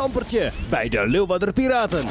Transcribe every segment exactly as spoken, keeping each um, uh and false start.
Stampertje bij de Leeuwarder Piraten.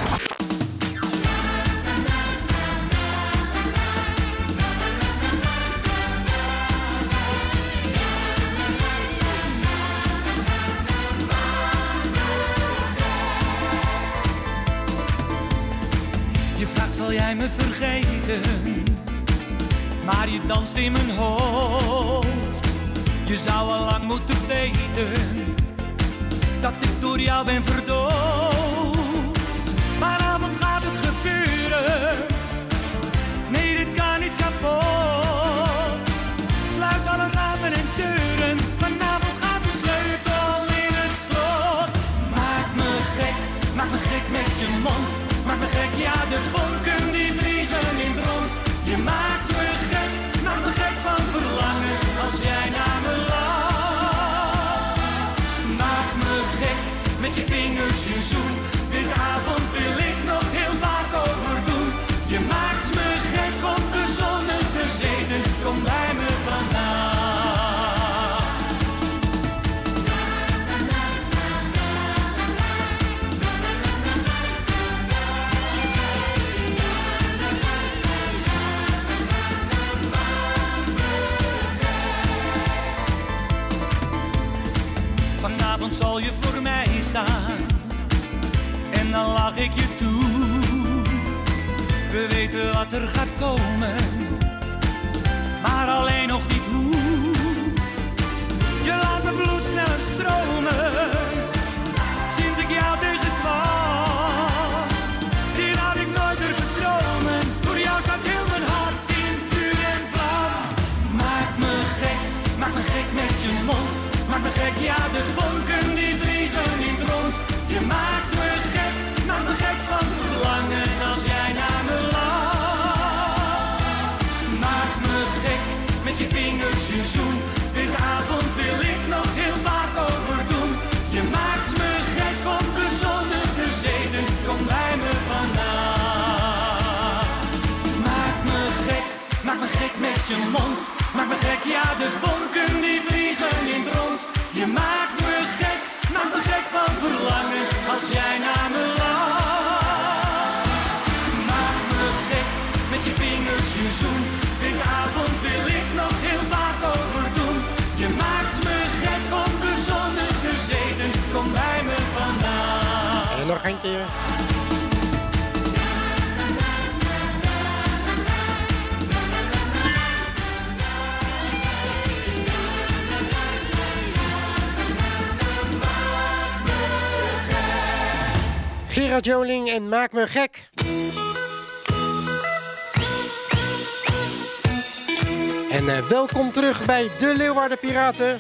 Je vraagt, zal jij me vergeten? Maar je danst in mijn hoofd. Je zou al lang moeten weten dat ik door jou ben verdoofd. Vanavond gaat het gebeuren. Nee, dit kan niet kapot. Sluit alle ramen en deuren. Vanavond gaat de sleutel in het slot. Maak me gek, maak me gek met je mond. Maak me gek, ja, de vonken die vliegen in het rond. Je maakt me gek, maak me gek van verlangen als jij naar me lacht. Maak me gek, met je vingers je zoen. Deze avond wil ik nog heel vaak overdoen. Je maakt me gek, onbezonnen bezeten. Kom bij me vandaan. Vanavond zal je voor mij staan en dan lach ik je toe. We weten wat er gaat komen, maar alleen nog niet hoe. Je laat mijn bloed sneller stromen, sinds ik jou tegenkwam. Dit had ik nooit durven dromen, voor jou staat heel mijn hart in vuur en vlam. Maak me gek, maak me gek met je mond. Maak me gek, ja, de vonken die vliegen in het rond. Je maakt me gek, maak me gek van verlangen als jij naar me lacht. Maak me gek, met je vingers je zoen. Deze avond wil ik nog heel vaak overdoen. Je maakt me gek, onbezonnen bezeten. Kom bij me vandaan. Maak me gek, maak me gek met je mond. Maak me gek, ja, de vonken die vliegen in het rond. Je maakt me gek, maak me gek van verlangen als jij naar me lacht. Maak me gek, met je vingers je zoen. Deze avond wil ik nog heel vaak overdoen. Je maakt me gek, onbezonnen bezeten. Kom bij me vandaan. En nog een keer. Gerard Joling en Maak me gek. En uh, welkom terug bij de Leeuwarder Piraten.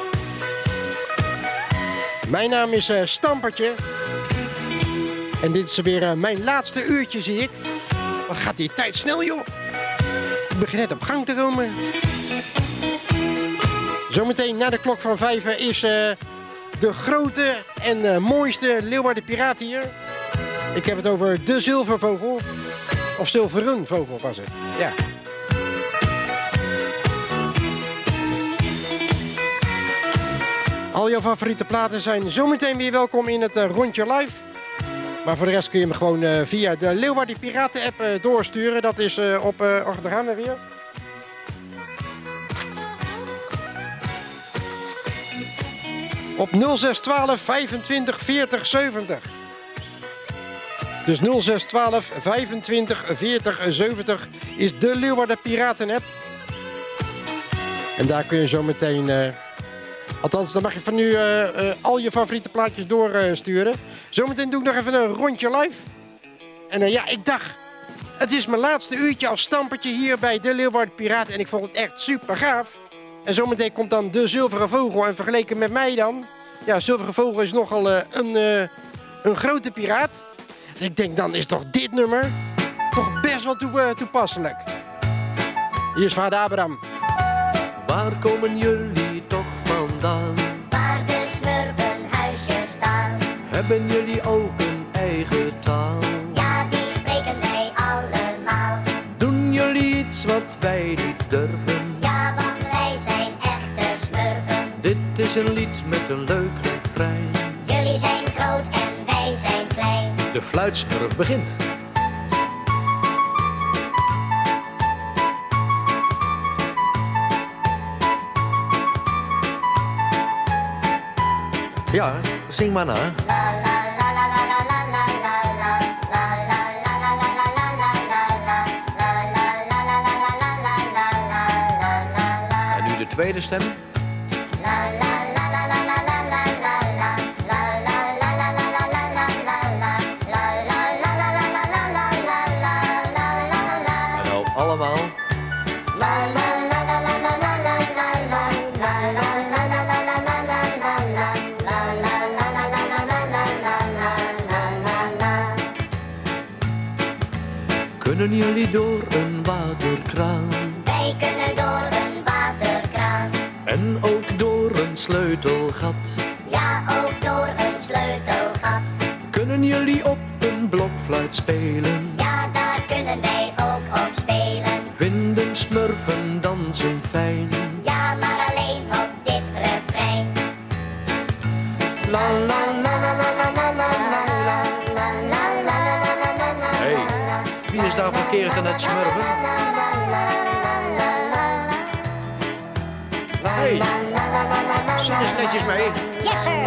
Mijn naam is uh, Stampertje. En dit is weer uh, mijn laatste uurtje, zie ik. Wat gaat die tijd snel, joh. Ik begin net op gang te komen. Zometeen na de klok van vijf is... Uh, de grote en uh, mooiste Leeuwarder Piraat hier. Ik heb het over de zilvervogel. Of zilveren vogel was het. Ja. Al jouw favoriete platen zijn zometeen weer welkom in het uh, rondje live. Maar voor de rest kun je me gewoon uh, via de Leeuwarder Piraten app uh, doorsturen. Dat is uh, op... Uh, oh, daar gaan we weer. Op nul zes twaalf vijfentwintig veertig zeventig. Dus nul zes twaalf vijfentwintig veertig zeventig is de Leeuwarder Piraten app. En daar kun je zo meteen... Uh, althans, dan mag je van nu uh, uh, al je favoriete plaatjes doorsturen. Uh, Zometeen doe ik nog even een rondje live. En uh, ja, ik dacht... Het is mijn laatste uurtje als Stampertje hier bij de Leeuwarder Piraten. En ik vond het echt super gaaf. En zometeen komt dan de zilveren vogel. En vergeleken met mij dan... Ja, zilveren vogel is nogal uh, een, uh, een grote piraat. En ik denk, dan is toch dit nummer... toch best wel toe, uh, toepasselijk. Hier is vader Abraham. Waar komen jullie toch vandaan? Waar de smurfenhuisjes staan. Hebben jullie ook een eigen taal? Ja, die spreken wij allemaal. Doen jullie iets wat wij niet durven? Ja, want wij zijn echte smurfen. Dit is een lied met een leuk refrein. Jullie zijn groot en De fluitsmurf begint. Ja, zing maar na. En nu de tweede stem. En nou allemaal. Kunnen jullie door een waterkraan? Wij kunnen door een waterkraan. En ook door een sleutelgat. Ja, ook door een sleutelgat. Kunnen jullie op een blokfluit spelen? Ja, daar kunnen wij ook op spelen. Vinden smurfen dansen fijn? Ja, maar alleen op dit refrein. La la la la la la la la la. Hey, wie is daar verkeerd aan het smurfen? Hey, zing eens netjes mee. Yes, sir.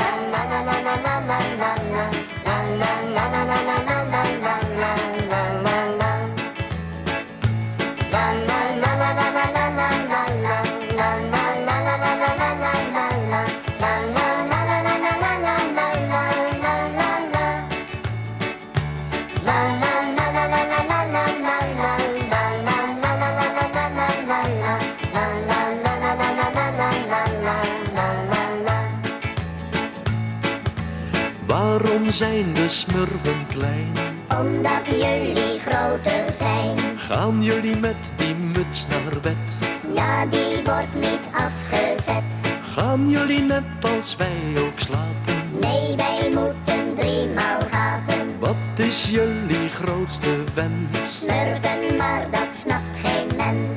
Waarom zijn de smurfen klein? Omdat jullie groter zijn. Gaan jullie met die muts naar bed? Ja, die wordt niet afgezet. Gaan jullie net als wij ook slapen? Nee, wij moeten driemaal gapen. Wat is jullie grootste wens? Smurfen, maar dat snapt geen mens.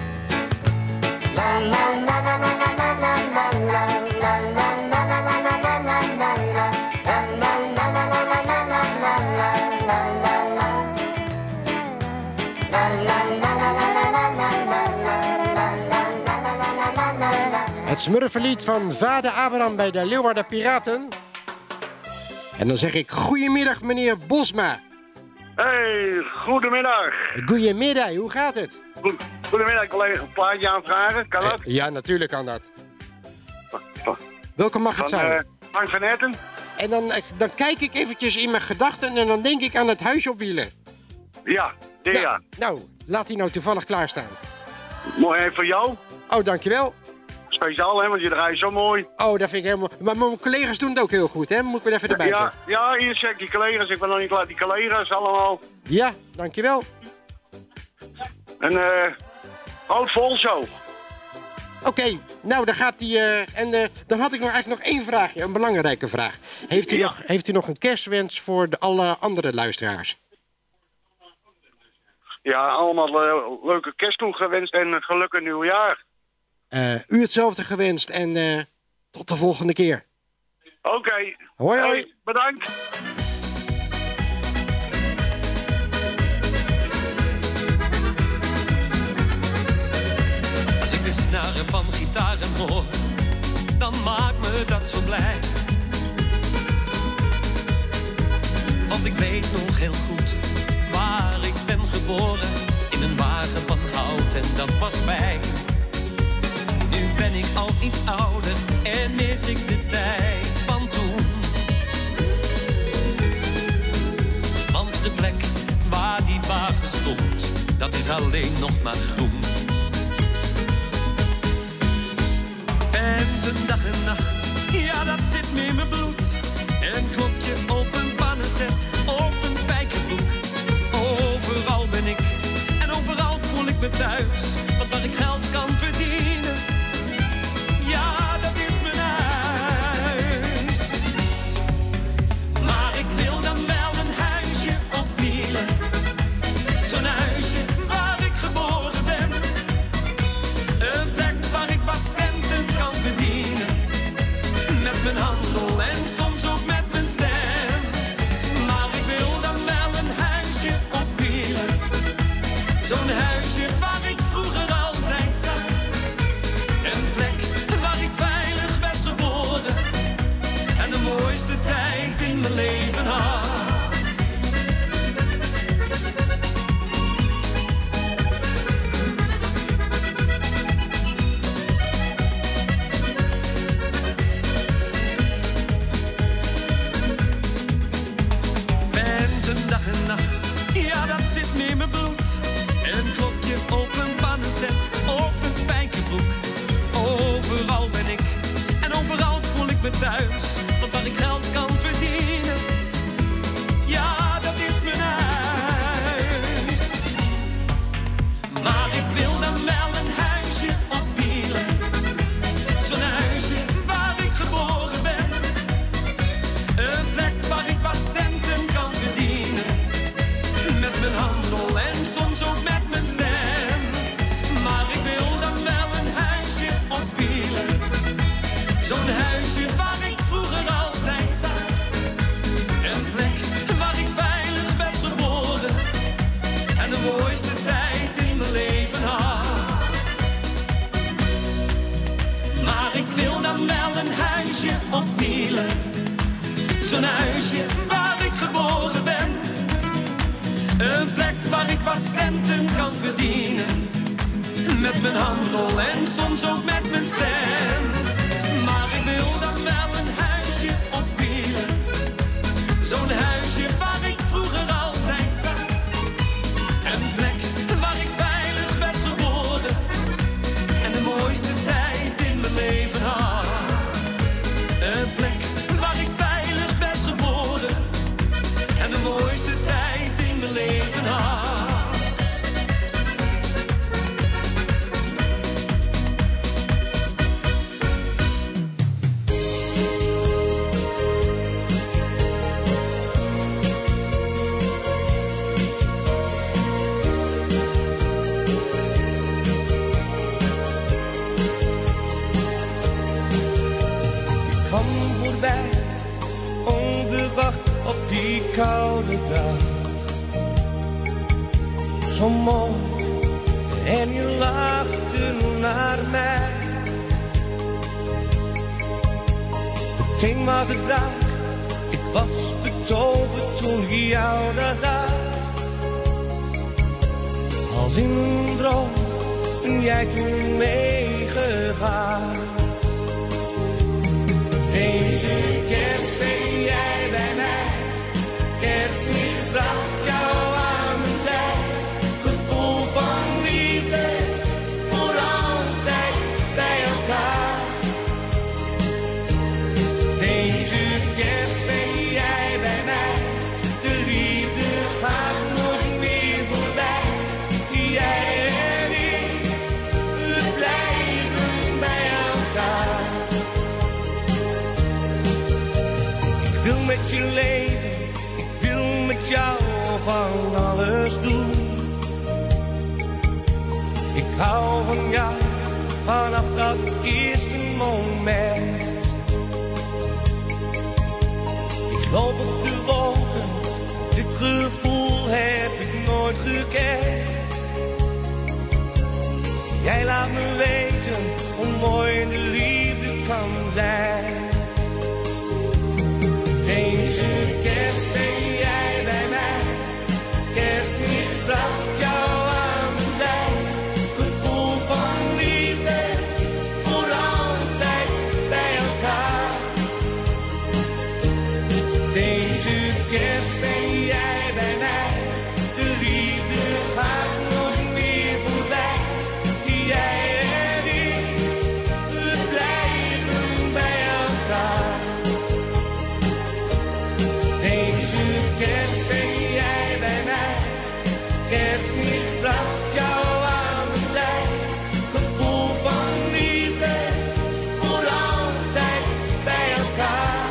La la la la la la la la la la la la la la la la la la la. Het smurfenlied van vader Abraham bij de Leeuwarder Piraten. En dan zeg ik goedemiddag meneer Bosma. Hey, goedemiddag. Goedemiddag, hoe gaat het? Goed, goedemiddag, ik wil even een plaatje aanvragen. Kan dat? Eh, ja, natuurlijk kan dat. Welke mag het Van zijn? uh, Frank van Etten. En dan, dan kijk ik eventjes in mijn gedachten en dan denk ik aan het huisje op wielen. Ja, ja. Nou, nou, laat die nou toevallig klaarstaan. Mooi even voor jou. Oh, dankjewel. Speciaal, hè, want je draait zo mooi. Oh, dat vind ik helemaal... Maar mijn collega's doen het ook heel goed, hè? Moet ik er even erbij Ja, zeggen. ja, hier zeg ik die collega's. Ik ben nog niet klaar. Die collega's allemaal. Ja, dankjewel. En eh, houd vol zo. Oké, okay, nou, dan gaat die... Uh, en uh, dan had ik nog eigenlijk nog één vraagje, een belangrijke vraag. Heeft u, Ja. nog, heeft u nog een kerstwens voor de alle andere luisteraars? Ja, allemaal uh, leuke kerst toegewenst en een gelukkig nieuwjaar. Uh, u hetzelfde gewenst en uh, tot de volgende keer. Oké. Okay. Hoi, hoi. Hey, bedankt. Als ik de snaren van gitaren hoor, dan maakt me dat zo blij. Want ik weet nog heel goed waar ik ben geboren. In een wagen van hout en dat was mij. Nu ben ik al iets ouder en mis ik de tijd van toen. Want de plek waar die wagen stond, dat is alleen nog maar groen. Venten dag en nacht, ja dat zit me in mijn bloed. Een klokje of een pannenzet of een spijkerbroek. Overal ben ik en overal voel ik me thuis. Want waar ik geld kan verdienen, ja dat is mijn huis. Maar ik wil dan wel een huisje op wielen. Zo'n huisje waar ik geboren ben. Een plek waar ik wat centen kan verdienen. Met mijn handel en soms ook met mijn stem. mijn leven had. Venten dag en nacht, ja dat zit me in mijn bloed. Een klokje op een pannenzet, of een spijkerbroek. Overal ben ik en overal voel ik me thuis. Want waar ik geld kan verdienen, ja dat is mijn huis. Maar ik wil dan wel een huisje op wielen. Zo'n huisje waar ik geboren ben. Een plek waar ik wat centen kan verdienen. Met mijn handel en soms ook met mijn stem. Maar ik wil dan wel een huisje op wielen. Zo'n huisje waar ik vroeger altijd zat. Een plek waar ik veilig werd geboren. En de mooiste tijd in mijn leven had. Maar ik wil dan wel een huisje op wielen. Zo'n huisje waar ik geboren ben. Een plek waar ik wat centen kan verdienen. Met mijn handel en soms ook met mijn stem. Maar ik wil dan wel een huisje op wielen. Zo'n huisje waar ik vroeger altijd zat. Een plek waar ik veilig werd geboren. En de mooiste tijd in mijn leven had. Een plek waar ik veilig werd geboren. En de mooiste tijd in mijn leven had. Ik kwam voorbij, onverwacht op die koude dag. Zo mooi, en je lachte naar mij. Meteen was het raak, ik was betoverd toen ik jou daar zag. Als in een droom ben jij toen meegegaan. Deze kerst ben jij bij mij. Kerstmis bracht jou aan mijn zij. Gevoel van liefde, voor altijd bij elkaar. Deze kerst ben jij bij mij. De liefde gaat nooit meer voorbij. Jij en ik, we blijven bij elkaar. Ik wil met je leven, ik wil met jou van alles doen. Ik hou van jou vanaf dat eerste moment. Ik loop op de wolken, dit gevoel heb ik nooit gekend. Jij laat me weten hoe mooi de liefde kan zijn. Deze kerst ben jij bij mij. Kerstmis bracht jou aan mijn zij. Gevoel van liefde, voor altijd bij elkaar. Deze kerst ben jij bij mij. De liefde gaat nooit meer voorbij. Jij en ik, we blijven bij elkaar. Deze kerst ben jij bij mij. Kerstmis bracht jou aan mijn zij. Gevoel van liefde, voor altijd bij elkaar.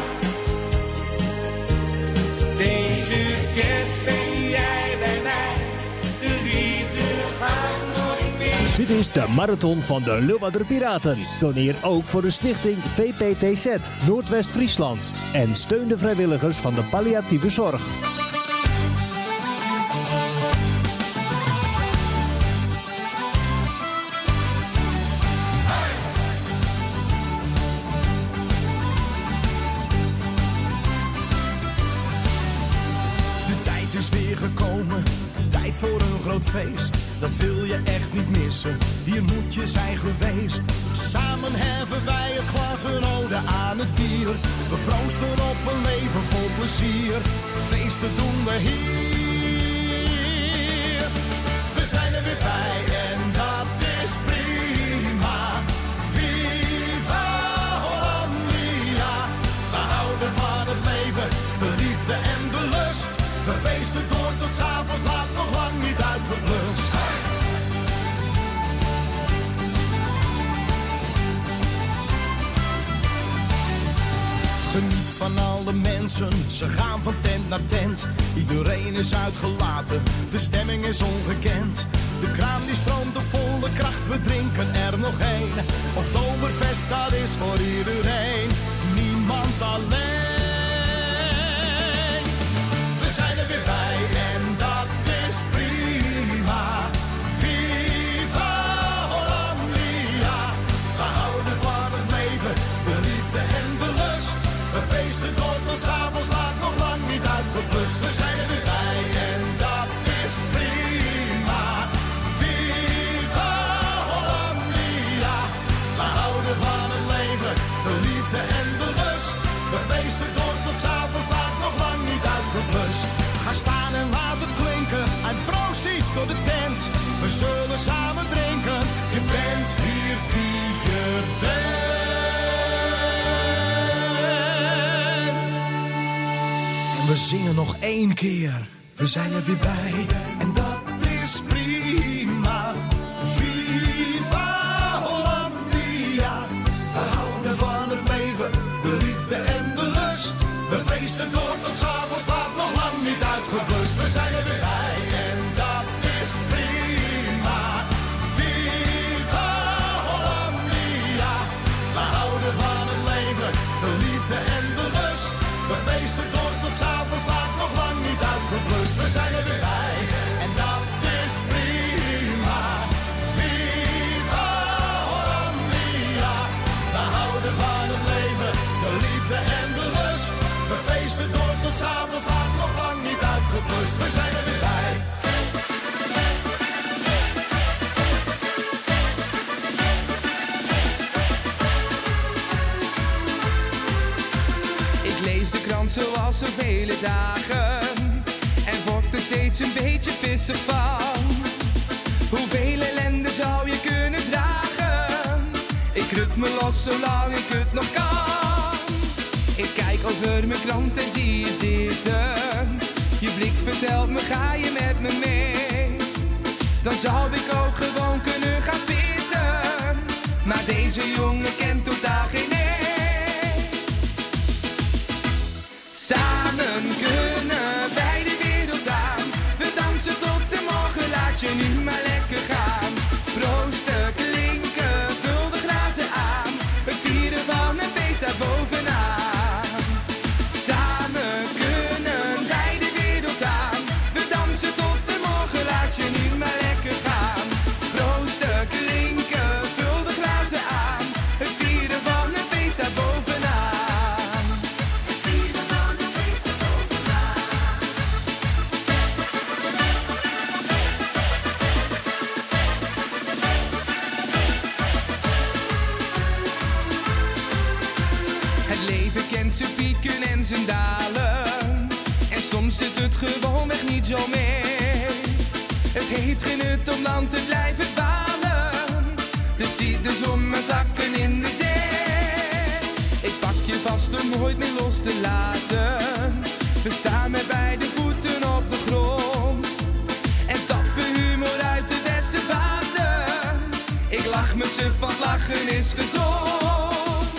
Deze kerst ben jij bij mij. De liefde gaat nooit meer. Dit is de Marathon van de Leeuwarder Piraten. Doneer ook voor de stichting V P T Z Noordwest-Friesland. En steun de vrijwilligers van de palliatieve zorg. is weer gekomen, tijd voor een groot feest. Dat wil je echt niet missen, hier moet je zijn geweest. Samen heffen wij het glas een ode aan het bier. We proosten op een leven vol plezier. Feesten doen we hier. We zijn er weer bij en dat is prima. Viva Hollandia. We houden van het leven, de liefde en de lust. We feesten door tot 's avonds laat, nog lang niet uitgeblust. Geniet van alle mensen, ze gaan van tent naar tent. Iedereen is uitgelaten, de stemming is ongekend. De kraan die stroomt op volle kracht, we drinken er nog één. Oktoberfest, dat is voor iedereen, niemand alleen. We zijn er weer bij en dat is prima. Viva Hollandia. We houden van het leven, de liefde en de lust. We feesten door tot 's avonds laat, nog lang niet uitgeblust. We zijn er weer bij en dat is prima. Viva Hollandia. We houden van het leven, de liefde en de lust. We feesten door tot 's avonds laat, nog lang niet uitgeblust. Ga staan en laat het klinken, en proost door de tent. We zullen samen drinken, je bent hier wie je bent. En we zingen nog één keer, we zijn er weer bij. En dat is prima. Viva Hollandia. We houden van het leven, de liefde en de lust. We feesten door tot 's avonds laat, nog lang niet uitgeblust. We zijn er weer bij en dat is prima. Viva Hollandia. We houden van het leven, de liefde en de lust. We feesten door tot 's avonds laat, nog lang niet uitgeblust. We zijn er weer bij en dat is prima. Viva Hollandia. We houden van het leven, de liefde en de lust. We feesten door tot 's avonds laat, nog lang niet uitgeblust. We zijn er weer bij. Ik lees de krant zoals zo vele dagen en word er steeds een beetje pissig van. Hoeveel ellende zou je kunnen dragen? Ik ruk me los zolang ik het nog kan. Ik kijk over mijn krant en zie je zitten. Je blik vertelt me, ga je met me mee? Dan zou ik ook gewoon kunnen gaan pitten. Maar deze jongen kent totaal geen nee. Samen kunnen wij de wereld aan. We dansen tot de morgen, laat je nu maar lekker gaan. Proosten, klinken, vul de glazen aan. Het vieren van een feest daar bovenaan. Samen kunnen wij de wereld aan. We dansen tot de morgen, laat je nu maar lekker gaan. Proosten, klinken, vul de glazen aan. Het vieren van een feest daar bovenaan. Het vieren van een feest daar bovenaan. Het leven kent zijn pieken en zijn dalen. En soms zit het gewoonweg niet zo mee. Het heeft geen nut om dan te blijven dwalen. Dus zie de zon maar zakken in de zee. Ik pak je vast om nooit meer los te laten. We staan met beide voeten op de grond. En tappen humor uit de beste vaten. Ik lach me suf, want lachen is gezond.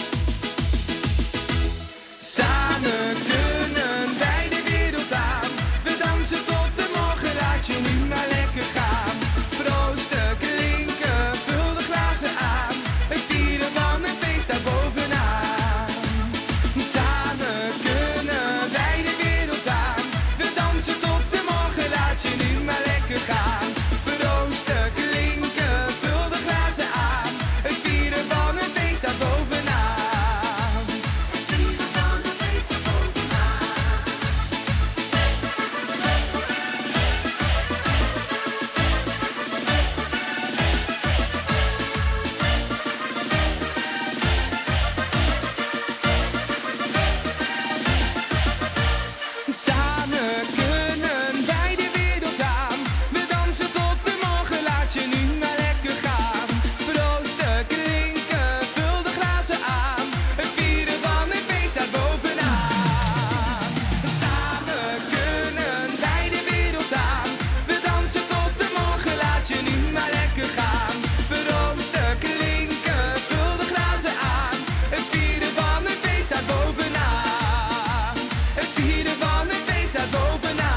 Samen kunnen wij de wereld aan. We dansen tot de morgen, laat je nu maar lekker gaan. Proosten, klinken, vul de glazen aan. Het vieren van een feest daar bovenaan. Samen kunnen wij de wereld aan. We dansen tot de morgen, laat je nu maar lekker gaan. Proosten, klinken, vul de glazen aan. Het vieren van een feest daar Samen kunnen wij de wereld aan. We dansen tot de morgen, laat je nu maar lekker gaan. Proosten klinken, vul de glazen aan. Het vieren van het feest daar bovenaan. Samen kunnen wij de wereld aan. We dansen tot de morgen, laat je nu maar lekker gaan. Proosten klinken, vul de glazen aan. Het vieren van het feest daar bovenaan. Het vieren van het feest daar bovenaan.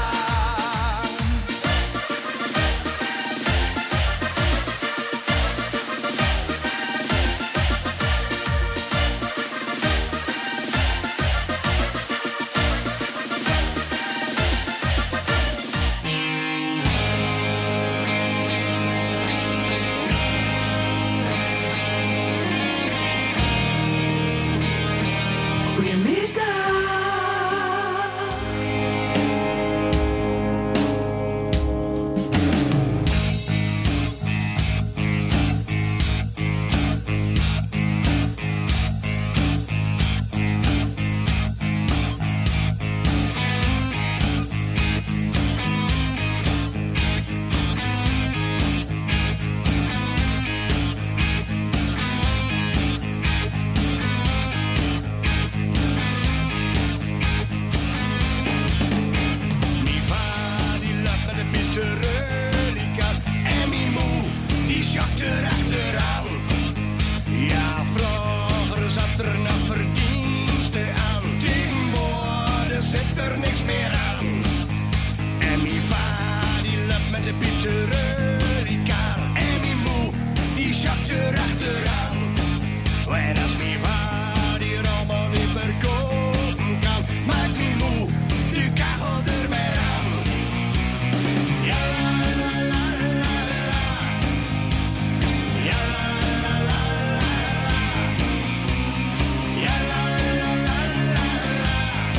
Mi va die loopt met een bitterreulikaan. En mi moe, die sjakt erachteraan. Ja, vroeger zat er nog verdienste aan. Tegenwoordig zit er niks meer aan. En mi va die loopt met een bitterreulikaan. En mi moe, die sjakt erachteraan. En als mi va die allemaal niet verkopen kan, maakt mi moe de kachel er maar aan. Ja la la la la la. Ja la la la la la. Ja la la la la la.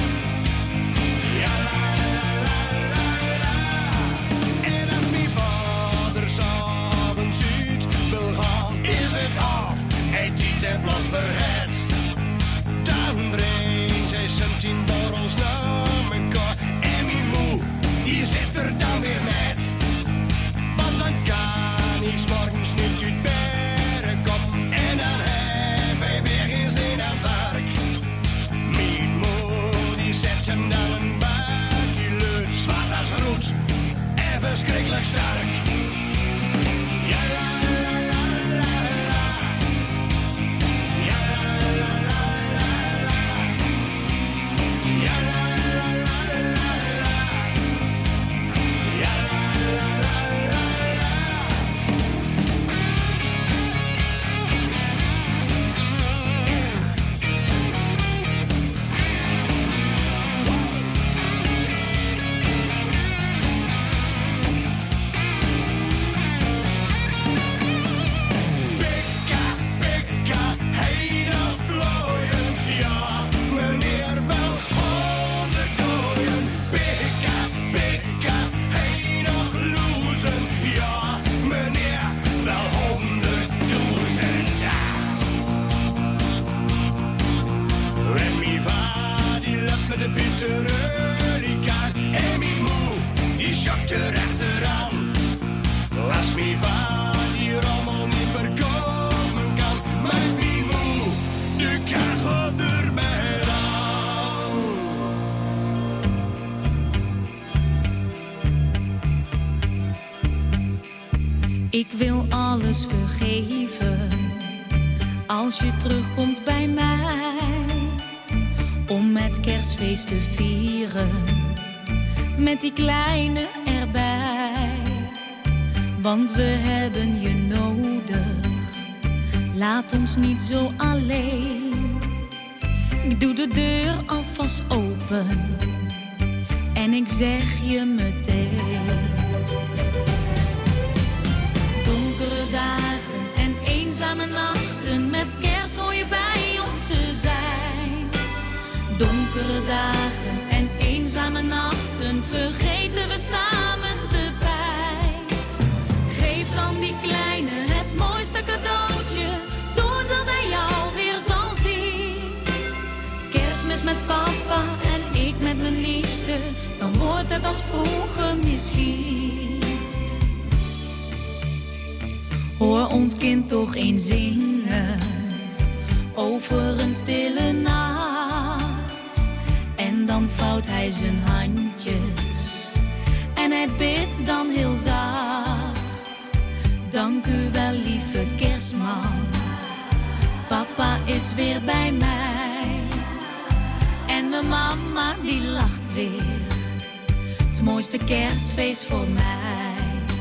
Ja la la la la la. En als mi vader s'avonds uit wil gaan, is het af. Hij tiet en plas verhet. Dan brengt hij zijn tien borrels naar mekaar. En mi moe, die zit er dan weer met. Want dan kan hij 's morgens niet uit bed komen. En dan heeft hij weer geen zin aan werk. Mijn moe, die zet hem dan een bakje leut. Zwart als roet en verschrikkelijk sterk. Ja la la la la la. Ja la la la la la. Ja la la la la la. Ja la la la la la. Pikka, pikka, hele vlooien. Ja, meneer wel honderd dooien. Pikka, pikka, hele loezen. Ja, meneer wel honderdduizend. En mi va die loopt met de bitterreulikaan. En mi moe, die sjakt erachteraan. Als mi va die rommel niet verkopen kan, maakt mi moe de kachel er maar aan. Ik wil alles vergeven als je terugkomt bij mij, om met kerstfeest te vieren, met die kleine erbij. Want we hebben je nodig, laat ons niet zo alleen. Ik doe de deur alvast open en ik zeg je meteen. Donkere dagen en eenzame nachten, met kerst hoor je bij ons te zijn. Donkere dagen en eenzame nachten, vergeten we samen de pijn. Geef dan die kleine het mooiste cadeautje, doordat hij jou weer zal zien. Kerstmis met papa en ik met mijn liefste, liefste, dan wordt het als vroeger misschien. Hoor ons kind toch eens zingen over een stille nacht. En dan vouwt hij zijn handjes en hij bidt dan heel zacht. Dank u wel, lieve kerstman, papa is weer bij mij. En mijn mama die lacht weer, het mooiste kerstfeest voor mij.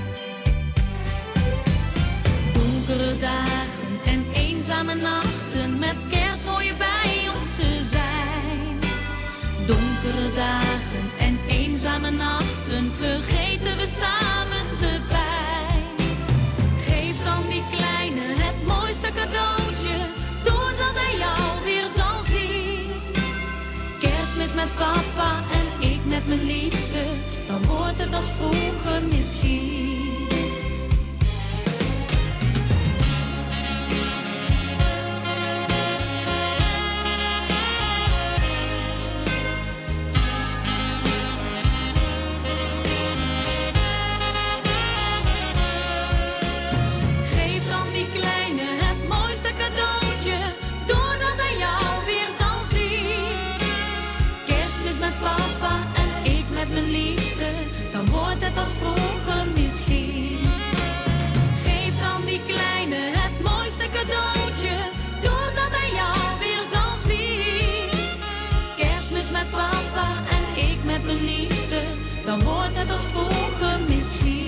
Donkere dagen en eenzame nachten, met kerst hoor je bij ons te zijn. Donkere dagen en eenzame nachten, vergeten we samen de pijn. Geef dan die kleine het mooiste cadeautje, doordat hij jou weer zal zien. Kerstmis met papa en ik met mijn liefste, dan wordt het als vroeger misschien. Dan wordt het als vroeger misschien. Geef dan die kleine het mooiste cadeautje, doordat hij jou weer zal zien. Kerstmis met papa en ik met mijn liefste, dan wordt het als vroeger misschien.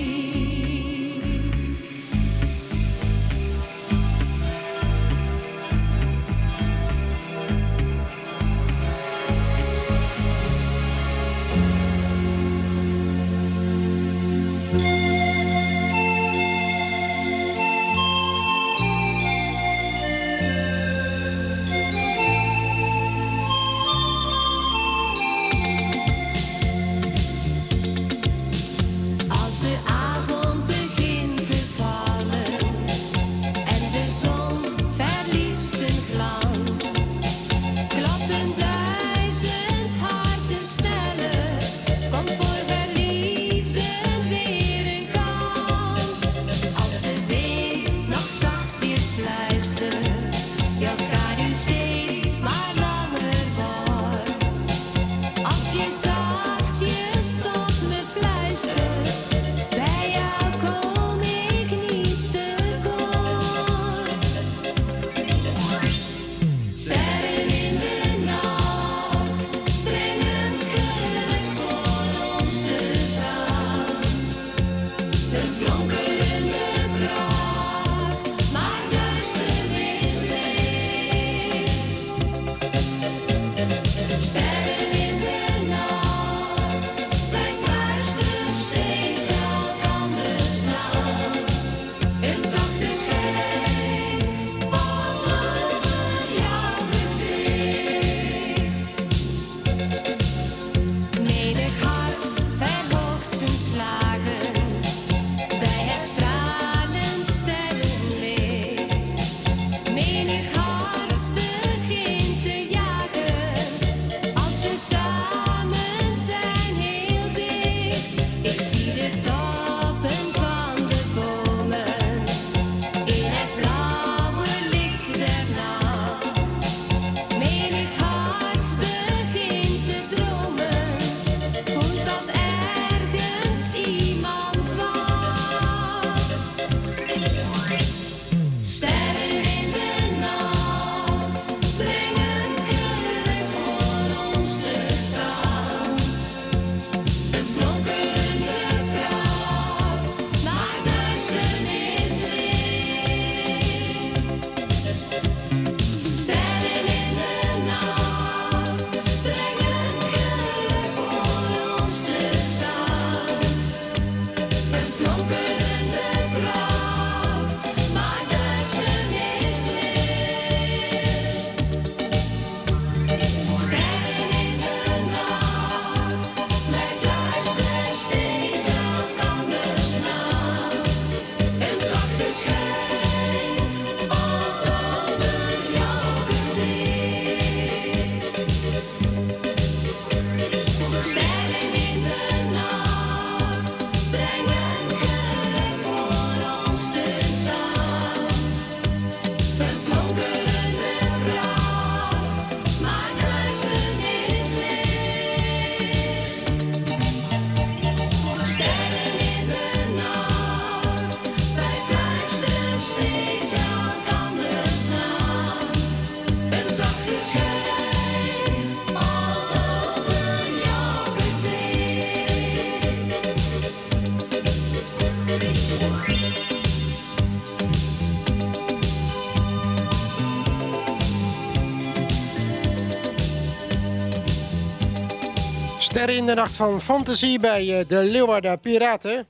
Sterren in de nacht van Fantasy bij uh, de Leeuwarden Piraten.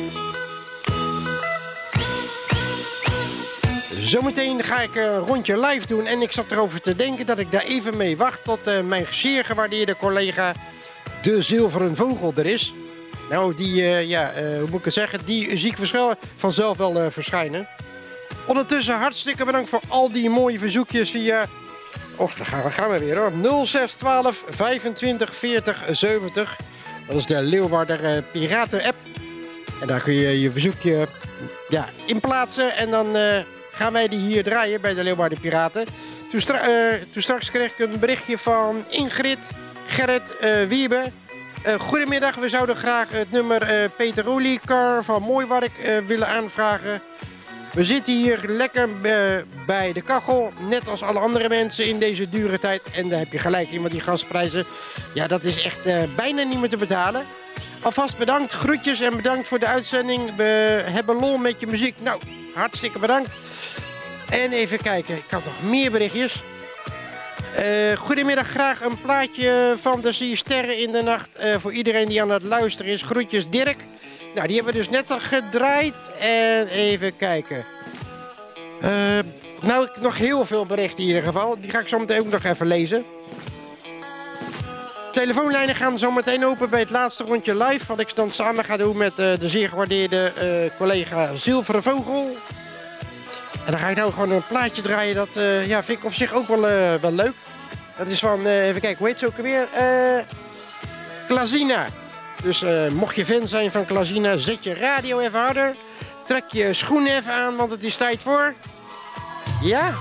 Zometeen ga ik een rondje live doen en ik zat erover te denken dat ik daar even mee wacht tot uh, mijn zeer gewaardeerde collega de Zilveren Vogel er is. Nou, die, uh, ja, uh, hoe moet ik het zeggen, die zie ik vanzelf wel uh, verschijnen. Ondertussen hartstikke bedankt voor al die mooie verzoekjes via... Och, daar gaan we, gaan we weer hoor. nul zes twaalf vijfentwintig veertig zeventig. Dat is de Leeuwarder uh, Piraten app. En daar kun je je verzoekje ja, inplaatsen en dan... Uh, gaan wij die hier draaien bij de Leeuwarden Piraten. Toen, stra uh, toen straks kreeg ik een berichtje van Ingrid Gerrit uh, Wiebe. Uh, goedemiddag, we zouden graag het nummer uh, Peter Oliekar van Mooiwark uh, willen aanvragen. We zitten hier lekker uh, bij de kachel, net als alle andere mensen in deze dure tijd. En daar heb je gelijk in, want die gasprijzen, ja, dat is echt uh, bijna niet meer te betalen. Alvast bedankt, groetjes en bedankt voor de uitzending. We hebben lol met je muziek. Nou, hartstikke bedankt. En even kijken, ik had nog meer berichtjes. Uh, goedemiddag, graag een plaatje Fantasie Sterren in de Nacht. Uh, voor iedereen die aan het luisteren is. Groetjes Dirk. Nou, die hebben we dus net al gedraaid. En even kijken. Uh, nou, ik nog heel veel berichten in ieder geval. Die ga ik zo meteen ook nog even lezen. Telefoonlijnen gaan zo meteen open bij het laatste rondje live. Wat ik dan samen ga doen met uh, de zeer gewaardeerde uh, collega Zilveren Vogel. En dan ga ik nou gewoon een plaatje draaien. Dat uh, ja, vind ik op zich ook wel, uh, wel leuk. Dat is van, uh, even kijken, hoe heet ze ook alweer? Uh, Klazina. Dus uh, mocht je fan zijn van Klazina, zet je radio even harder. Trek je schoenen even aan, want het is tijd voor... Ja?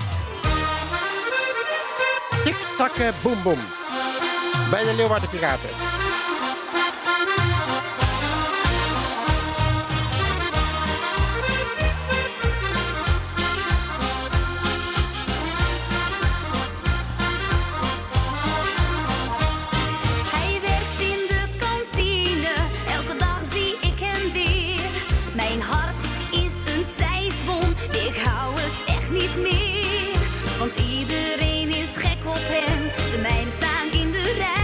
Tik-tak, boem boem. Bij de Leeuwarden Piraten. Hij werkt in de kantine, elke dag zie ik hem weer. Mijn hart is een tijdsbom, ik hou het echt niet meer. Want iedereen is gek op hem, de meiden staan in de rij.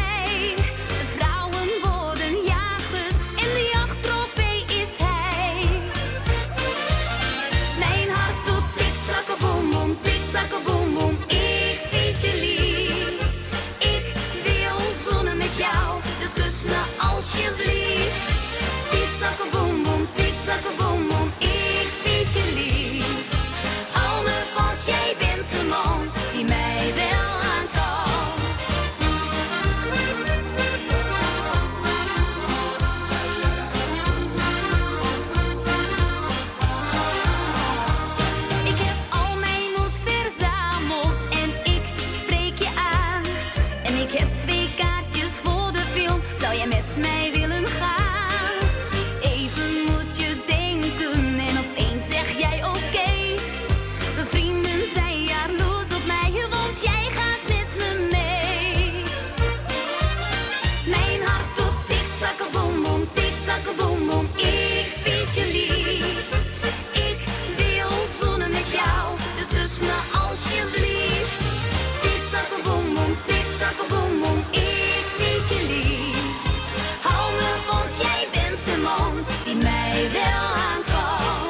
Alsjeblieft, tik-tak-boem, boem, tik-tak-boem, boem, ik vind je lief. Hou me vast, jij bent de man die mij wel aan kan. Ik heb al mijn moed verzameld en ik spreek je aan. En ik heb twee kaartjes voor de film, zou jij met mij willen gaan? Even moet je denken en opeens zeg jij oké. Okay. Mijn vrienden zijn jaloers op mij, want jij gaat met me mee. Mijn hart op tik-tak-boem, boem, tik-tak-boem, boem, ik vind je lief. Ik wil zonnen met jou, dus kus me alsjeblieft. Tik-tak-boem, boem, tik-tak-boem, boem, ik vind je lief. Hou me vast, jij bent de man die mij wel aan kan.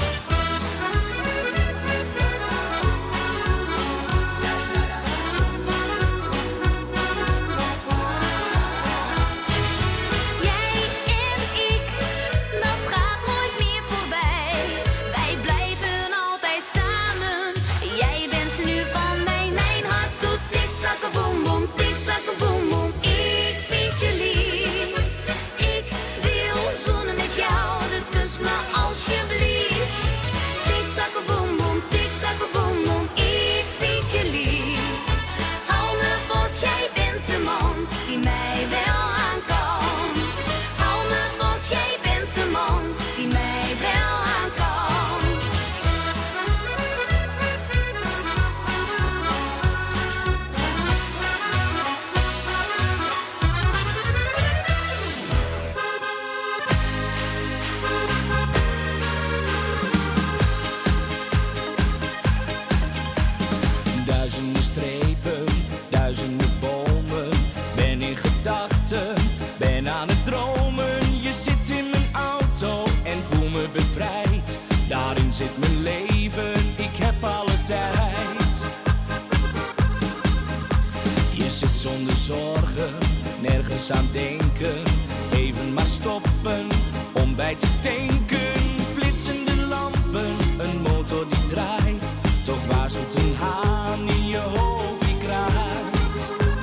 Jij en ik, dat gaat nooit meer voorbij. Wij blijven altijd samen. Jij bent nu van mij, mijn hart doet tik-tak-boem, boem, tik-tak-boem, boem. Ik vind je lief. Ik wil zonnen met jou, dus kus me alsjeblieft. Tik-tak-boem, boem, tik-tak-boem, boem, ik vind je lief. Hou me vast, jij bent de man die mij wel aan kan. Hou me vast, jij bent de man die mij wel aan kan. Duizenden strepen, duizenden bomen. Ben in gedachten, ben nergens aan denken. Even maar stoppen om bij te tanken. Flitsende lampen, een motor die draait. Toch waarschuwt een haan in je hoofd die kraait.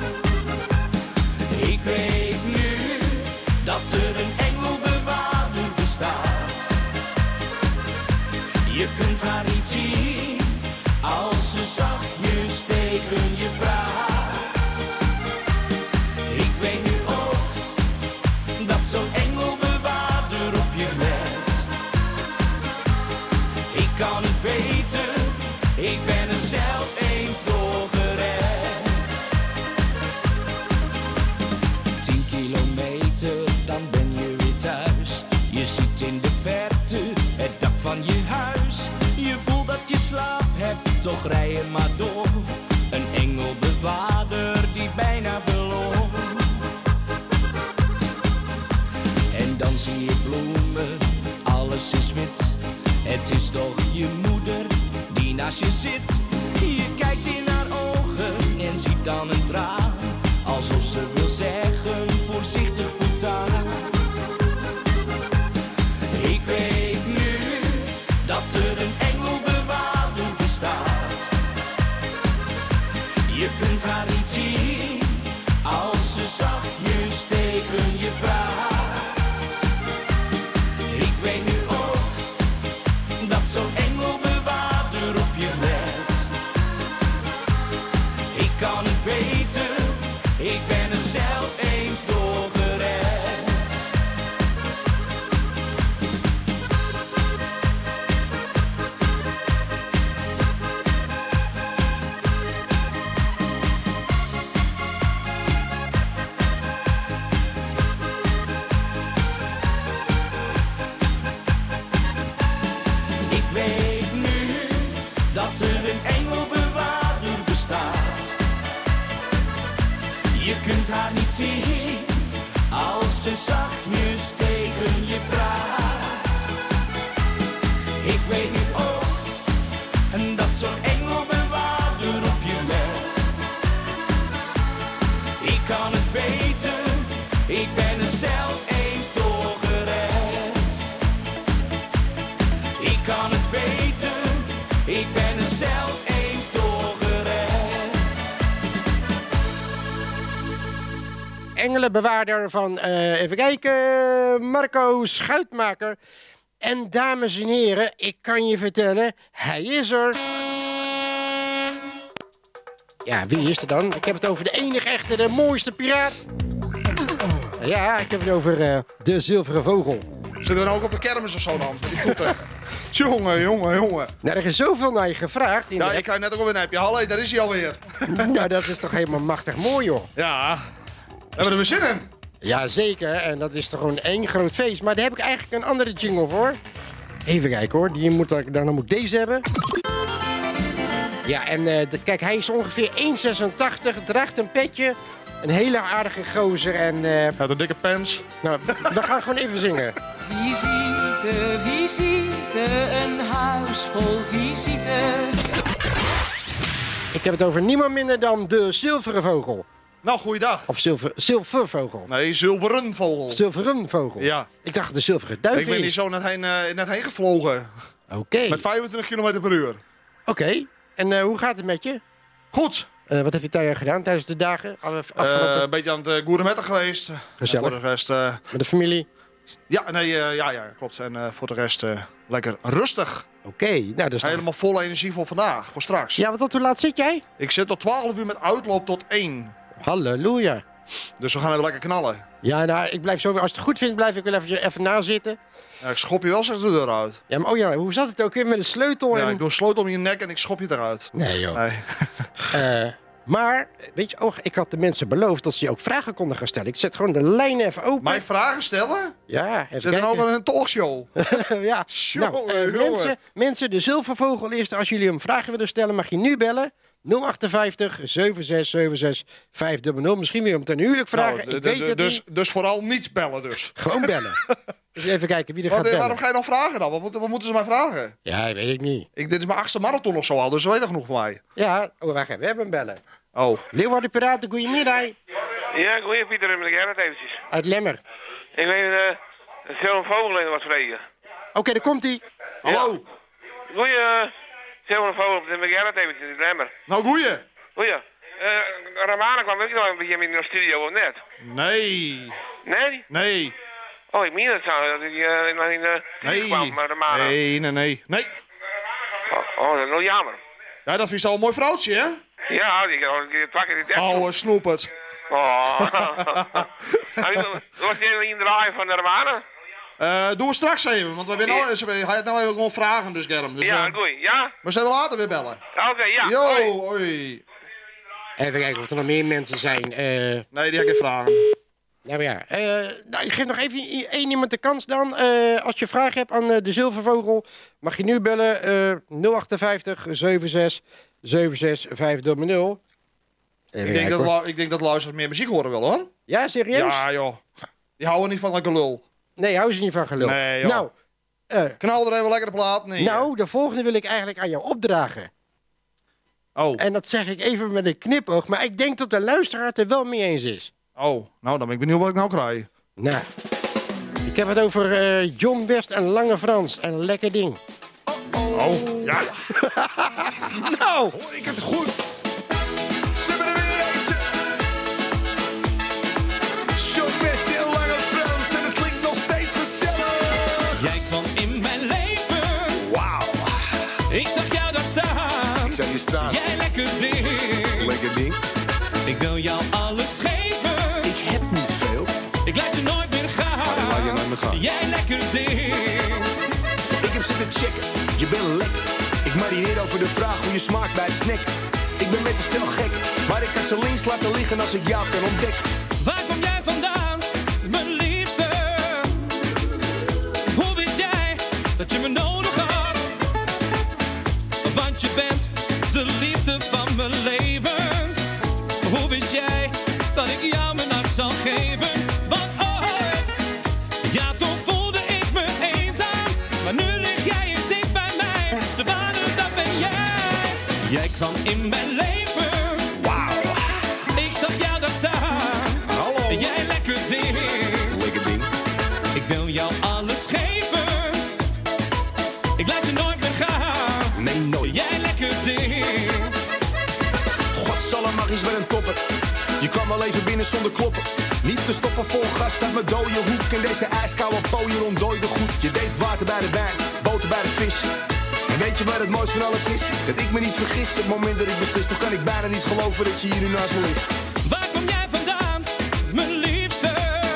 Ik weet nu dat er een engelbewaarder bestaat. Je kunt haar niet zien als ze zachtjes tegen je praat. Ik weet nu ook dat zo'n engelbewaarder op je let. Ik kan het weten, ik ben er zelf eens door gered. Tien kilometer, dan ben je weer thuis. Je ziet in de verte het dak van je huis. Je voelt dat je slaap hebt, toch rij je maar door. Een engelbewaarder die bijna verloor. En dan zie je bloemen, alles is wit. Het is toch je moeder die naast je zit. Je kijkt in haar ogen en ziet dan een traan. Alsof ze wil zeggen, voorzichtig voortaan. Ik weet nu dat er een engelbewaarder bestaat. Je kunt haar niet zien als ze zachtjes tegen je praat. Ik weet nu ook dat zo'n engelbewaarder op je let. Ik kan het weten, ik ben er zelf eens door gered. Ik weet nu dat er een engelbewaarder bestaat. Je kunt haar niet zien als ze zachtjes tegen je praat. Ik weet nu ook dat zo'n engelbewaarder op je let. Ik kan het weten, ik ben er zelf eens door gered. Ik kan het weten, ik ben er zelf eens door gered. Engelenbewaarder van, uh, even kijken, Marco Schuitmaker. En dames en heren, ik kan je vertellen, hij is er. Ja, wie is er dan? Ik heb het over de enige echte, de mooiste piraat. Ja, ik heb het over uh, de Zilveren Vogel. Zitten we dan ook op de kermis of zo dan? Jongen, jongen, jongen. Nou, er is zoveel naar je gevraagd. In ja, de... ik krijg net ook alweer een appje. Hallo, daar is hij alweer. Nou, dat is toch helemaal machtig mooi, joh. Ja, we hebben er weer zin in. Ja, zeker. En dat is toch gewoon één groot feest. Maar daar heb ik eigenlijk een andere jingle voor. Even kijken hoor. Die moet, dan moet ik deze hebben. Ja, en uh, de, kijk, hij is ongeveer één komma zesentachtig. Draagt een petje. Een hele aardige gozer. En, uh... Hij had een dikke pens. Nou, we gaan gewoon even zingen. Visite, visite, een huis vol visite. Ik heb het over niemand minder dan de Zilveren Vogel. Nou, goeiedag. Of zilver, zilvervogel. Nee, zilveren vogel. Zilveren vogel. Ja. Ik dacht de zilveren duif is. Ik ben hier zo net heen, uh, net heen gevlogen. Oké. Okay. Met vijfentwintig kilometer per uur. Oké. Okay. En uh, hoe gaat het met je? Goed. Uh, wat heb je daar gedaan tijdens de dagen? Afgelopen... Uh, een beetje aan het uh, goeremetten geweest. Gezellig. Voor de rest... Uh... Met de familie? Ja, nee, uh, ja, ja, klopt. En uh, voor de rest uh, lekker rustig. Oké. Okay. Nou, dus helemaal toch... vol energie voor vandaag, voor straks. Ja, want tot hoe laat zit jij? Ik zit tot twaalf uur met uitloop tot één. Halleluja. Dus we gaan even lekker knallen. Ja, nou, ik blijf zo... Als je het goed vindt, blijf ik wel even, even nazitten. Ja, ik schop je wel zeg de deur uit. Ja, maar oh ja, hoe zat het ook weer met een sleutel? En... Ja, ik doe een sleutel om je nek en ik schop je eruit. Nee, joh. Nee. uh, maar, weet je, oh, ik had de mensen beloofd dat ze je ook vragen konden gaan stellen. Ik zet gewoon de lijn even open. Mij vragen stellen? Ja, even Zit er ook een talkshow? Ja. Nou, uh, mensen, mensen, de Zilvervogel is er. Als jullie hem vragen willen stellen, mag je nu bellen. nul achtenvijftig, zeven zes zeven zes, vijf nul nul. Misschien weer om ten huwelijk vragen. Nou, ik weet het dus, niet. dus vooral niet bellen dus. Gewoon bellen. Dus even kijken wie er Wat, gaat bellen. Waarom ga je dan vragen dan? Wat, moeten, wat moeten ze mij vragen? Ja, weet ik niet. Ik, dit is mijn achtste marathon of zo al, dus ze weten genoeg van mij. Ja, oh, wacht even. We hebben hem bellen. Oh. Leeuwarden Piraten, goedemiddag. Ja, goeie Pieter, met Gerrit eventjes. Uit Lemmer. Ik weet uh, dat Selma Vogel in wat vregen. Oké, okay, daar komt hij. Hallo. Goeie uh, Selma Vogel met Gerrit eventjes in Lemmer. Nou, goeie. Goeie. Uh, Ramana kwam ook nog een beetje in de studio, of net? Nee. Nee? Nee. Oh, ik meen het zo, dat ik uh, in, in de nee. kwam met Ramana. Nee, nee, nee. Nee. Oh, oh, dat is wel jammer. Ja, dat is al een mooi vrouwtje, hè? Ja, die kan ik pakken dit echt. Oh, snoepert. Oh. Was jij in de rij van de Ramana? Uh, doen we straks even, want we hebben al, ze, hij had nou even gewoon vragen, dus Germ. Dus, ja, uh, goed, ja? We zullen later weer bellen. Oké, okay, ja. Yo, hoi. hoi. Even kijken of er nog meer mensen zijn. Uh... Nee, die heb ik vragen. Ja, maar ja. Uh, nou, ik geef nog even één iemand de kans dan. Uh, als je vragen hebt aan uh, de Zilvervogel, mag je nu bellen uh, nul achtenvijftig zevenenzestig zevenenzestig vijfhonderd. Ik denk, dat, ik denk dat luisteraars meer muziek horen wel, hoor. Ja, serieus? Ja, joh. Die houden niet van lekker lul. Nee, houden ze niet van gelul. Nee, joh. Nou, uh, knal er even lekker de plaat. Nee, nou, de volgende wil ik eigenlijk aan jou opdragen. Oh. En dat zeg ik even met een knipoog, maar ik denk dat de luisteraar het er wel mee eens is. Oh, nou, dan ben ik benieuwd wat ik nou krijg. Nou, ik heb het over uh, John West en Lange Frans. Een lekker ding. Oh, oh. Ja. Nou, hoor ik het goed? Ze hebben er weer eentje. John West en Lange Frans en het klinkt nog steeds gezellig. Jij kwam in mijn leven. Wauw. Ik zag jou daar staan. Ik zag je staan. Jij lekker ding. Lekker ding. Ik wil jou alles geven. Ik heb niet veel. Ik laat je nooit meer gaan. Maar dan laat je naar me gaan. Jij lekker ding. Ik heb zitten checken. Je bent lekker. Ik marineer over de vraag hoe je smaakt bij het snacken. Ik ben met de stel gek. Maar ik kan ze links laten liggen als ik jou kan ontdekken. Waar kom jij vandaan, mijn liefste? Hoe wist jij dat je me nodig had? Want je bent de liefde van mijn leven. Hoe wist jij dat ik jou mijn hart zal geven? Want ooit, ja toen voelde ik me eenzaam. Maar nu lig jij hier dicht bij mij. De waarde, dat ben jij. Jij kwam in mijn leven. Wauw. Ik zag jou daar staan. Hallo. Jij lekker ding. Lekker ding. Ik wil jou alles geven. Ik laat je nooit meer gaan. Nee, nooit. Jij lekker ding. Godsalle magisch met een topper. Je kwam wel even binnen zonder kloppen. Niet te stoppen vol gas uit mijn dode hoek. In deze ijskoude pooier ontdooide goed. Je deed water bij de wijn, boter bij de vis. En weet je wat het mooiste van alles is? Dat ik me niet vergis. Op het moment dat ik beslis, toch kan ik bijna niet geloven dat je hier nu naast me ligt. Waar kom jij vandaan, mijn liefste?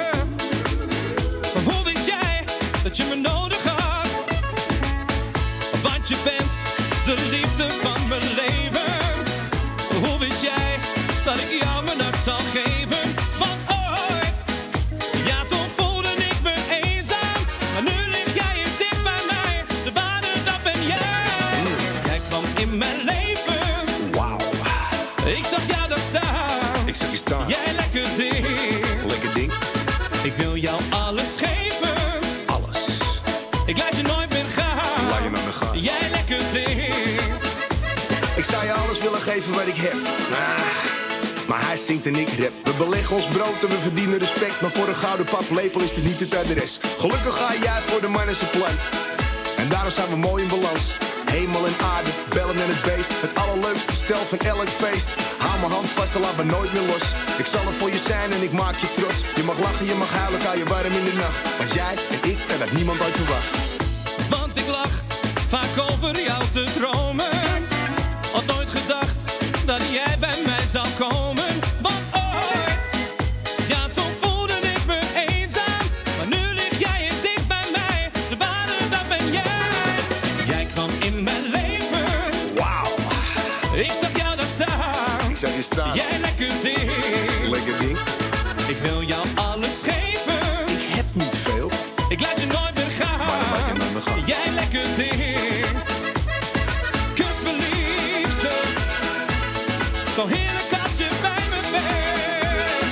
Hoe wist jij dat je me nodig had? Want je bent de liefde van mijn leven. Hoe wist jij dat ik jou mijn hart zal geven? Want ooit, ja toen voelde ik me eenzaam. Maar nu lig jij hier dicht bij mij. De waarde, dat ben jij. Jij kwam in mijn leven. Wauw. Ik zag jou daar staan. Ik zag je staan. Jij lekker ding. Lekker ding. Ik wil jou alles geven. Alles. Ik laat je nooit meer gaan. Laat je naar me gaan. Jij lekker ding. Ik zou je alles willen geven wat ik heb. Ah, maar hij zingt en ik rap. We beleggen ons brood en we verdienen respect. Maar voor een gouden paplepel is dit niet het adres. Gelukkig ga jij voor de man en zijn plan. En daarom zijn we mooi in balans. Hemel en aarde, bellen en het beest. Het allerleukste stel van elk feest. Hou mijn hand vast en laat me nooit meer los. Ik zal er voor je zijn en ik maak je trots. Je mag lachen, je mag huilen, hou je warm in de nacht. Maar jij en ik en dat niemand ooit verwacht. Want ik lag vaak over jou te dromen. Had nooit gedacht dat jij bij mij zou komen. Want ooit, ja toen voelde ik me eenzaam. Maar nu lig jij hier dicht bij mij. De waarde, dat ben jij. Jij kwam in mijn leven. Wauw. Ik zag jou daar staan. Ik zag je staan. Jij lekker ding. Lekker ding. Ik wil jou alles geven. Ik heb niet veel. Ik laat je nooit meer gaan. Maar dan laat je naar me gaan. Jij lekker ding. Kus me liefste. Zo heerlijk als je bij me bent.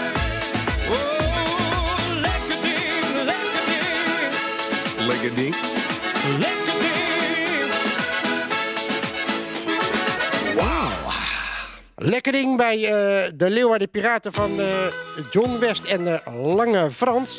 Oh, lekker ding, lekker ding. Lekker ding. Lekker ding. Wauw. lekker ding bij uh, de Leeuwarden Piraten van uh, John West en uh, Lange Frans.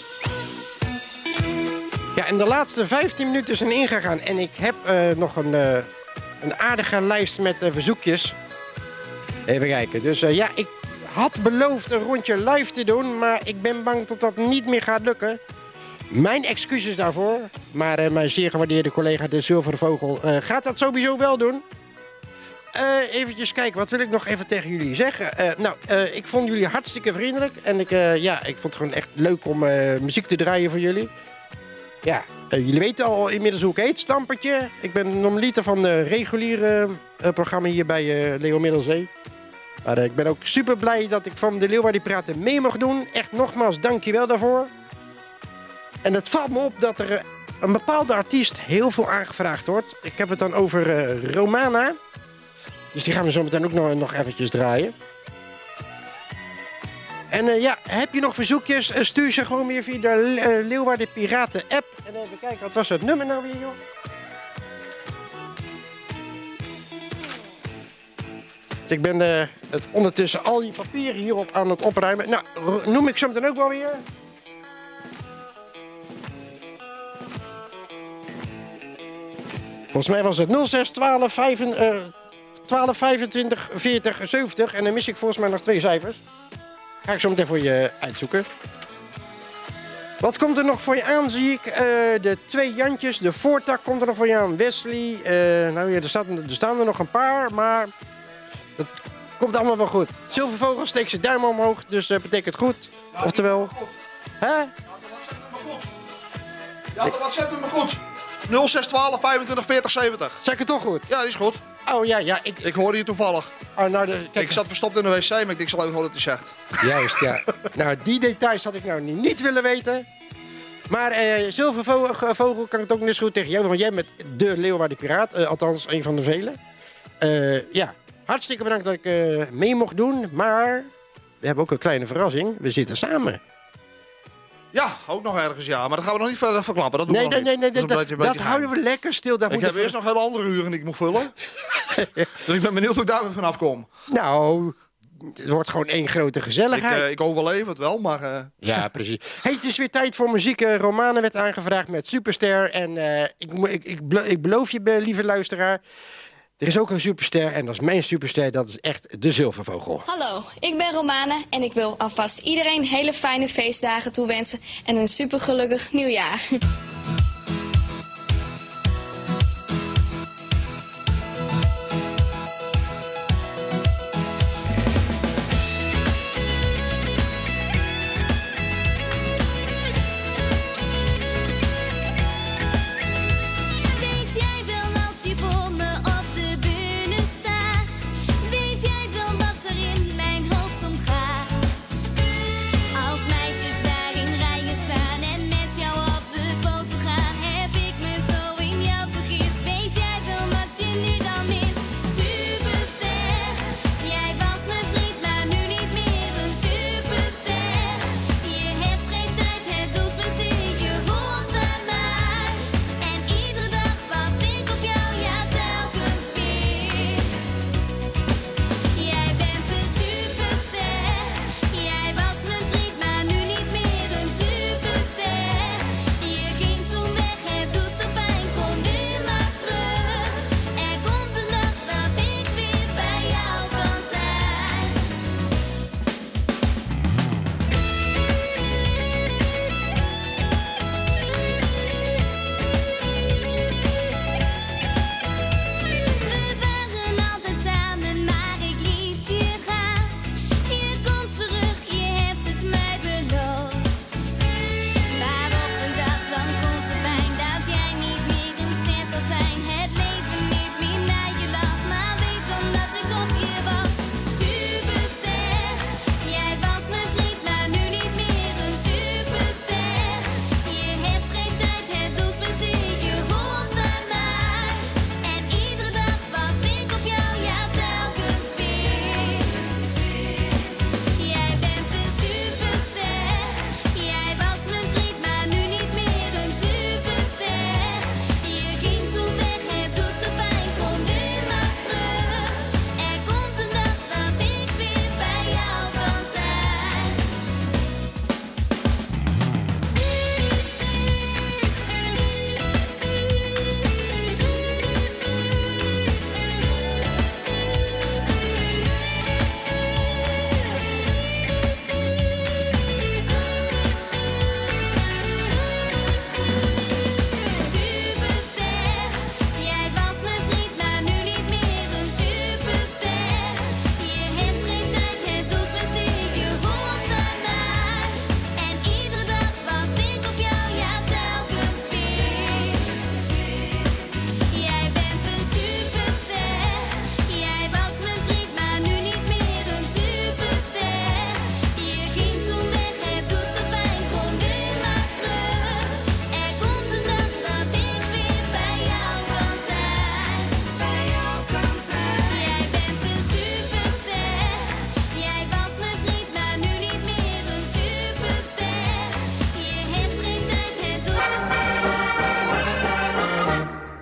Ja, en de laatste vijftien minuten zijn ingegaan. En ik heb uh, nog een, uh, een aardige lijst met uh, verzoekjes. Even kijken. Dus uh, ja, ik had beloofd een rondje live te doen. Maar ik ben bang dat dat niet meer gaat lukken. Mijn excuses daarvoor. Maar uh, mijn zeer gewaardeerde collega de Zilveren Vogel uh, gaat dat sowieso wel doen. Uh, eventjes kijken, wat wil ik nog even tegen jullie zeggen? Uh, nou, uh, ik vond jullie hartstikke vriendelijk. En ik, uh, ja, ik vond het gewoon echt leuk om uh, muziek te draaien voor jullie. Ja, uh, jullie weten al inmiddels hoe ik heet, Stampertje. Ik ben normaliter van de reguliere uh, programma hier bij uh, Leo Middelzee. Maar uh, ik ben ook super blij dat ik van de Leeuwarden Piraten mee mag doen. Echt nogmaals, dankjewel daarvoor. En het valt me op dat er uh, een bepaalde artiest heel veel aangevraagd wordt. Ik heb het dan over uh, Romana. Dus die gaan we zo meteen ook nog, nog eventjes draaien. En uh, ja, heb je nog verzoekjes? Uh, stuur ze gewoon weer via de uh, Leeuwarden Piraten app. En even kijken, wat was het nummer nou weer, joh? Dus ik ben uh, het ondertussen al die papieren hierop aan het opruimen. Nou, noem ik zo meteen ook wel weer. Volgens mij was het nul zes twaalf vijfentwintig veertig zeventig. En dan mis ik volgens mij nog twee cijfers. Ga ik zo meteen voor je uitzoeken. Wat komt er nog voor je aan, zie ik? Uh, de twee Jantjes, de voortak komt er nog voor je aan. Wesley, uh, nou ja, er, staat, er staan er nog een paar, maar dat komt allemaal wel goed. Zilvervogel steekt zijn duim omhoog, dus dat betekent goed. Ja, oftewel... Hè? Ja, de WhatsApp nummer goed. nul zes twaalf vijfentwintig veertig zeventig. Zeg ik het toch goed? Ja, die is goed. Oh ja, ja. Ik, ik hoorde je toevallig. Oh, nou de, kijk. Ik zat verstopt in de wc, maar ik denk, ik zal even horen wat hij zegt. Juist, ja. Nou, die details had ik nou niet, niet willen weten. Maar uh, Zilvervogel kan het ook net zo goed tegen jou, want jij bent de Leeuwarden Piraat. Uh, althans, een van de velen. Uh, ja, hartstikke bedankt dat ik uh, mee mocht doen. Maar we hebben ook een kleine verrassing. We zitten samen. Ja, ook nog ergens, ja. Maar dat gaan we nog niet verder verklappen. Dat doen nee, we nog nee, niet. nee, nee, dat, dat, dat, dat houden we lekker stil. Dat ik heb eerst nog hele andere uren die ik moet vullen. Dus ik ben benieuwd hoe ik daar weer vanaf kom. Nou, het wordt gewoon één grote gezelligheid. Ik, uh, ik overleef het wel, maar... Uh... Ja, precies. Hey, het is weer tijd voor muziek. Uh, Romana werd aangevraagd met Superster. En uh, ik, ik, ik, ik beloof je, lieve luisteraar... Er is ook een superster en dat is mijn superster, dat is echt de Zilvervogel. Hallo, ik ben Romana en ik wil alvast iedereen hele fijne feestdagen toewensen en een supergelukkig nieuwjaar. Als meisjes daar in rijen staan en met jou op de foto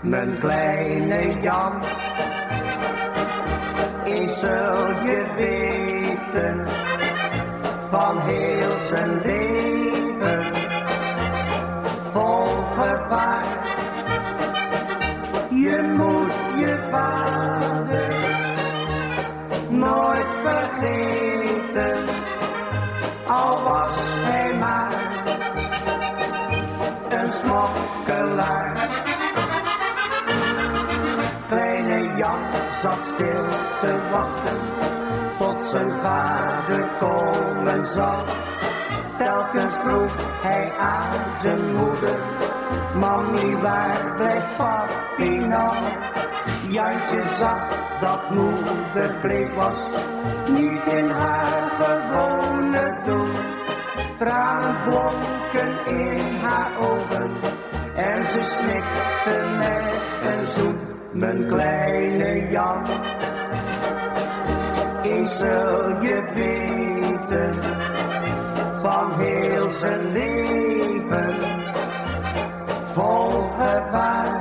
mijn kleine Jan. Eens zul je weten van heel zijn leven vol gevaar. Je moet je vader nooit vergeten, al was hij maar een smokkelaar. Kleine Jan zat stil te wachten tot zijn vader komen zou. Telkens vroeg hij aan zijn moeder: Mami, waar blijft papi nou? Jantje zag dat moeder bleek was, niet in haar gewone doen. Tranen blonken in haar ogen en ze snikte met een zoen. Mijn kleine Jan, eens zul je weten van heel zijn leven vol gevaar.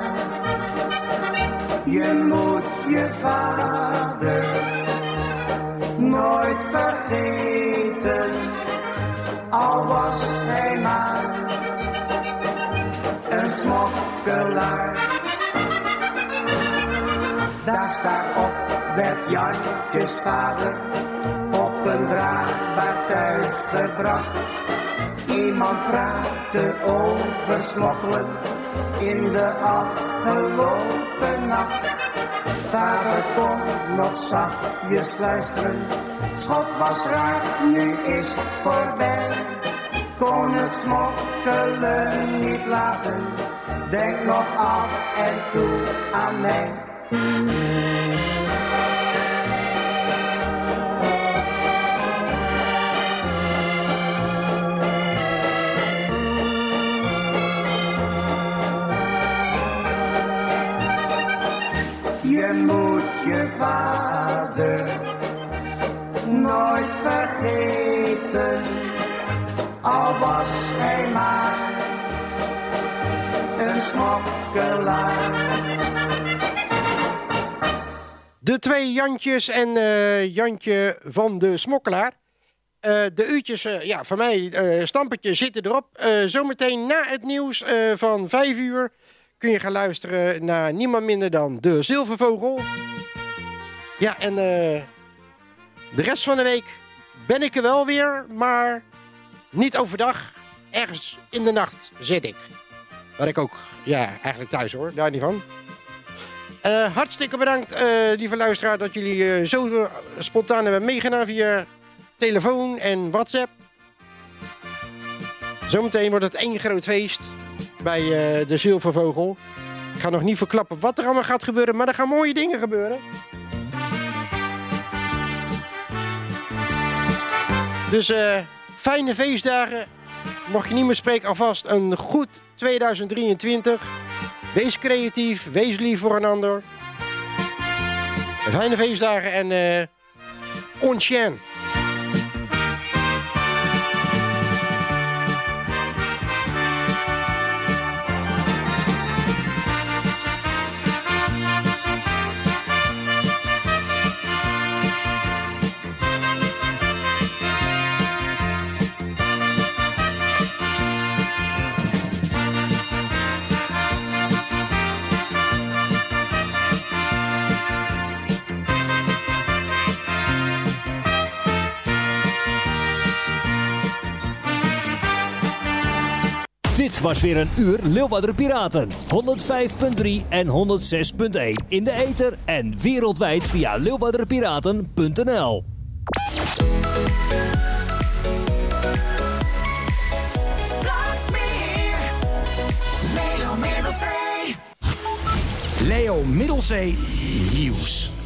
Je moet je vader nooit vergeten, al was hij maar een smokkelaar. Daags daarop werd Jantjes vader op een draagbaar thuis gebracht. Iemand praatte over smokkelen in de afgelopen nacht. Vader kon nog zachtjes luisteren, het schot was raak, nu is het voorbij. Kon het smokkelen niet laten, denk nog af en toe aan mij. Je moet je vader nooit vergeten, al was hij maar een smokkelaar. De twee Jantjes en uh, Jantje van de Smokkelaar. Uh, de uurtjes uh, ja, van mij, uh, stampertje, zitten erop. Uh, zometeen na het nieuws uh, van vijf uur kun je gaan luisteren naar niemand minder dan de Zilvervogel. Ja, en uh, de rest van de week ben ik er wel weer, maar niet overdag. Ergens in de nacht zit ik. Waar ik ook, ja, eigenlijk thuis hoor, daar niet van. Uh, hartstikke bedankt, uh, lieve luisteraar, dat jullie uh, zo uh, spontaan hebben meegedaan via telefoon en WhatsApp. Zometeen wordt het één groot feest bij uh, de Zilvervogel. Ik ga nog niet verklappen wat er allemaal gaat gebeuren, maar er gaan mooie dingen gebeuren. Dus uh, fijne feestdagen. Mocht je niet meer spreken, alvast een goed tweeduizend drieëntwintig. Wees creatief, wees lief voor een ander. Fijne feestdagen en uh, on chien. Dit was weer een uur Leeuwarder Piraten. honderd vijf punt drie en honderd zes punt één in de ether en wereldwijd via leeuwarderpiraten punt n l. Straks meer. Leo Middelzee. Leo Middelzee Nieuws.